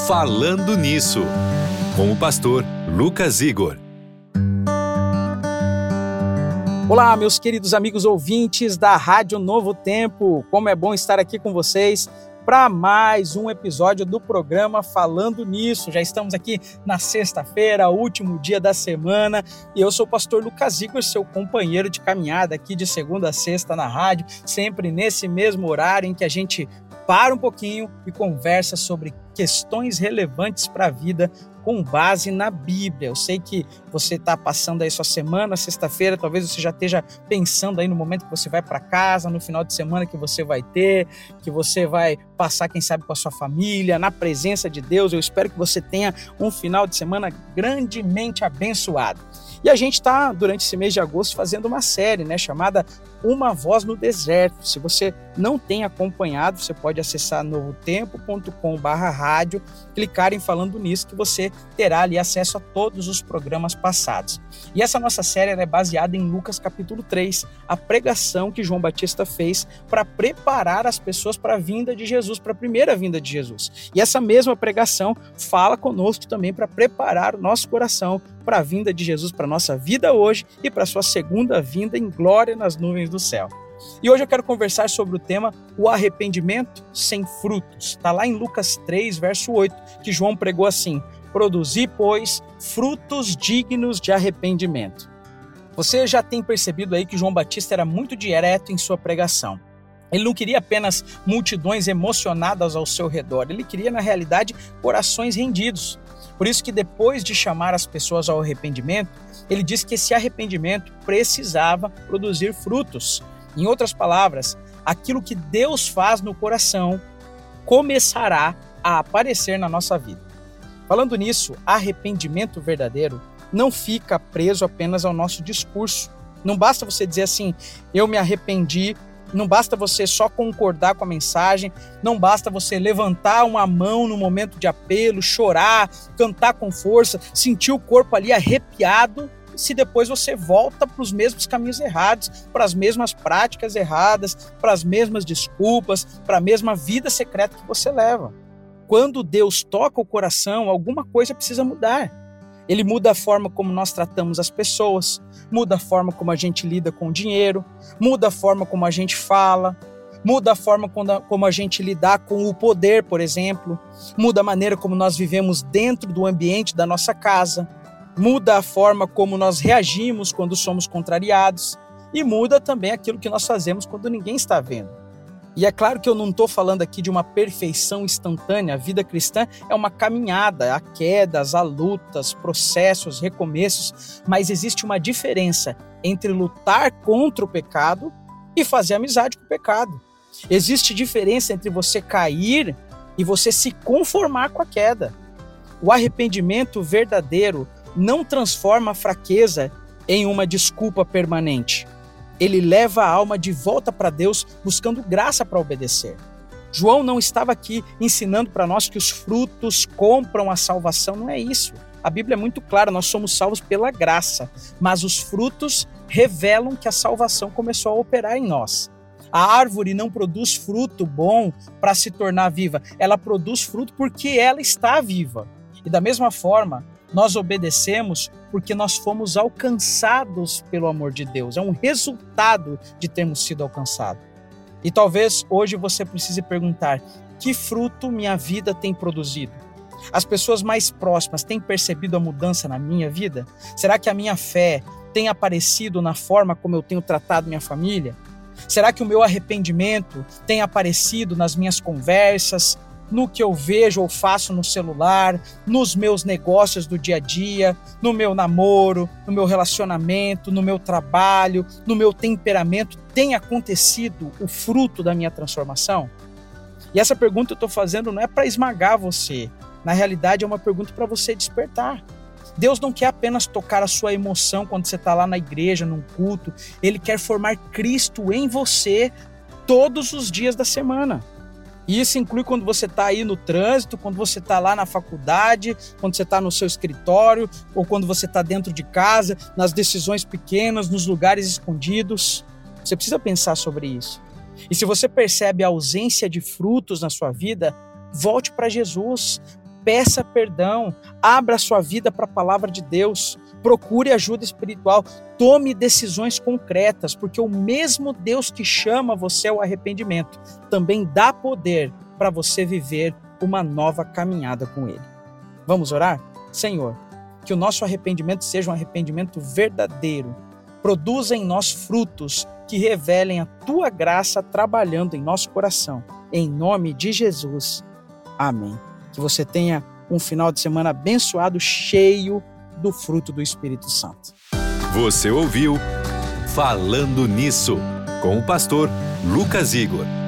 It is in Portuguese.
Falando Nisso, com o pastor Lucas Igor. Olá, meus queridos amigos ouvintes da Rádio Novo Tempo. Como é bom estar aqui com vocês para mais um episódio do programa Falando Nisso. Já estamos aqui na sexta-feira, último dia da semana, e eu sou o pastor Lucas Igor, seu companheiro de caminhada aqui de segunda a sexta na rádio, sempre nesse mesmo horário em que a gente para um pouquinho e conversa sobre questões relevantes para a vida com base na Bíblia. Eu sei que você está passando aí sua semana, sexta-feira, talvez você já esteja pensando aí no momento que você vai para casa, no final de semana que você vai ter, que você vai passar, quem sabe, com a sua família, na presença de Deus. Eu espero que você tenha um final de semana grandemente abençoado. E a gente está, durante esse mês de agosto, fazendo uma série, chamada Uma Voz no Deserto. Se você não tem acompanhado, você pode acessar novotempo.com/rádio, clicar em Falando Nisso, que você terá ali acesso a todos os programas passados. E essa nossa série é baseada em Lucas capítulo 3, a pregação que João Batista fez para preparar as pessoas para a vinda de Jesus, para a primeira vinda de Jesus. E essa mesma pregação fala conosco também para preparar o nosso coração para a vinda de Jesus, para a nossa vida hoje e para a sua segunda vinda em glória nas nuvens do céu. E hoje eu quero conversar sobre o tema o arrependimento sem frutos. Está lá em Lucas 3, verso 8, que João pregou assim: produzi, pois, frutos dignos de arrependimento. Você já tem percebido aí que João Batista era muito direto em sua pregação. Ele não queria apenas multidões emocionadas ao seu redor, ele queria, na realidade, corações rendidos. Por isso que depois de chamar as pessoas ao arrependimento, ele disse que esse arrependimento precisava produzir frutos. Em outras palavras, aquilo que Deus faz no coração começará a aparecer na nossa vida. Falando nisso, arrependimento verdadeiro não fica preso apenas ao nosso discurso. Não basta você dizer assim, eu me arrependi. Não basta você só concordar com a mensagem, não basta você levantar uma mão no momento de apelo, chorar, cantar com força, sentir o corpo ali arrepiado, se depois você volta para os mesmos caminhos errados, para as mesmas práticas erradas, para as mesmas desculpas, para a mesma vida secreta que você leva. Quando Deus toca o coração, alguma coisa precisa mudar. Ele muda a forma como nós tratamos as pessoas, muda a forma como a gente lida com o dinheiro, muda a forma como a gente fala, muda a forma como a gente lidar com o poder, por exemplo, muda a maneira como nós vivemos dentro do ambiente da nossa casa, muda a forma como nós reagimos quando somos contrariados e muda também aquilo que nós fazemos quando ninguém está vendo. E é claro que eu não estou falando aqui de uma perfeição instantânea. A vida cristã é uma caminhada, há quedas, há lutas, processos, recomeços, mas existe uma diferença entre lutar contra o pecado e fazer amizade com o pecado. Existe diferença entre você cair e você se conformar com a queda. O arrependimento verdadeiro não transforma a fraqueza em uma desculpa permanente. Ele leva a alma de volta para Deus, buscando graça para obedecer. João não estava aqui ensinando para nós que os frutos compram a salvação, não é isso. A Bíblia é muito clara, nós somos salvos pela graça, mas os frutos revelam que a salvação começou a operar em nós. A árvore não produz fruto bom para se tornar viva, ela produz fruto porque ela está viva. E da mesma forma, nós obedecemos porque nós fomos alcançados pelo amor de Deus. É um resultado de termos sido alcançados. E talvez hoje você precise perguntar, que fruto minha vida tem produzido? As pessoas mais próximas têm percebido a mudança na minha vida? Será que a minha fé tem aparecido na forma como eu tenho tratado minha família? Será que o meu arrependimento tem aparecido nas minhas conversas, no que eu vejo ou faço no celular, nos meus negócios do dia a dia, no meu namoro, no meu relacionamento, no meu trabalho, no meu temperamento, tem acontecido o fruto da minha transformação? E essa pergunta eu estou fazendo não é para esmagar você, na realidade é uma pergunta para você despertar. Deus não quer apenas tocar a sua emoção quando você está lá na igreja, num culto, Ele quer formar Cristo em você todos os dias da semana. E isso inclui quando você está aí no trânsito, quando você está lá na faculdade, quando você está no seu escritório, ou quando você está dentro de casa, nas decisões pequenas, nos lugares escondidos. Você precisa pensar sobre isso. E se você percebe a ausência de frutos na sua vida, volte para Jesus. peça perdão, abra a sua vida para a palavra de Deus, procure ajuda espiritual, tome decisões concretas, porque o mesmo Deus que chama você ao arrependimento também dá poder para você viver uma nova caminhada com Ele. Vamos orar? Senhor, que o nosso arrependimento seja um arrependimento verdadeiro, produza em nós frutos que revelem a Tua graça trabalhando em nosso coração. Em nome de Jesus. Amém. Que você tenha um final de semana abençoado, cheio do fruto do Espírito Santo. Você ouviu Falando Nisso, com o pastor Lucas Igor.